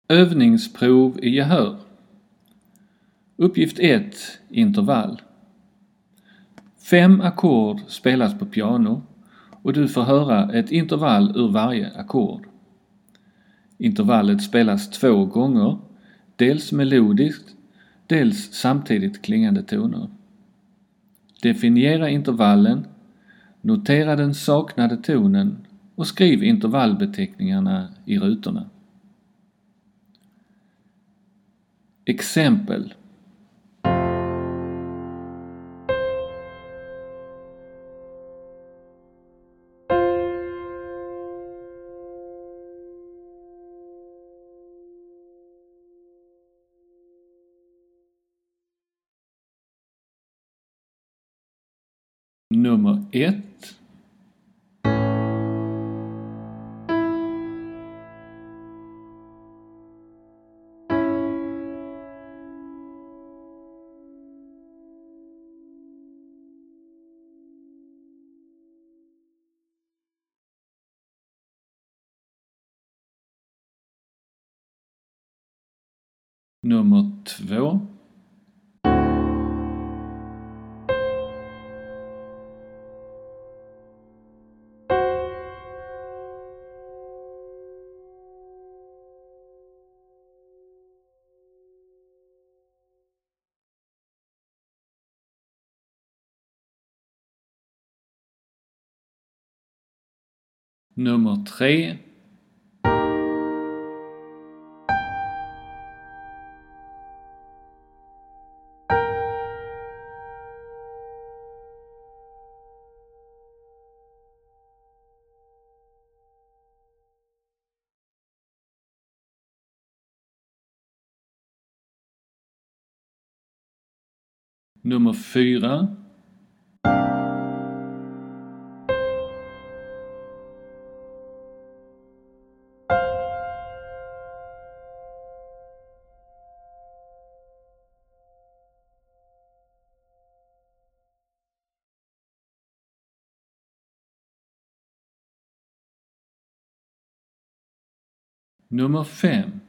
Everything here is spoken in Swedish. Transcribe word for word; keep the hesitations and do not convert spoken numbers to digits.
Övningsprov i gehör. Uppgift ett. Intervall. Fem ackord spelas på piano och du får höra ett intervall ur varje ackord. Intervallet spelas två gånger, dels melodiskt, dels samtidigt klingande toner. Definiera intervallen, notera den saknade tonen och skriv intervallbeteckningarna i rutorna. Exempel. Nummer ett. Nummer två. Nummer tre. Nummer fyra. Nummer fem.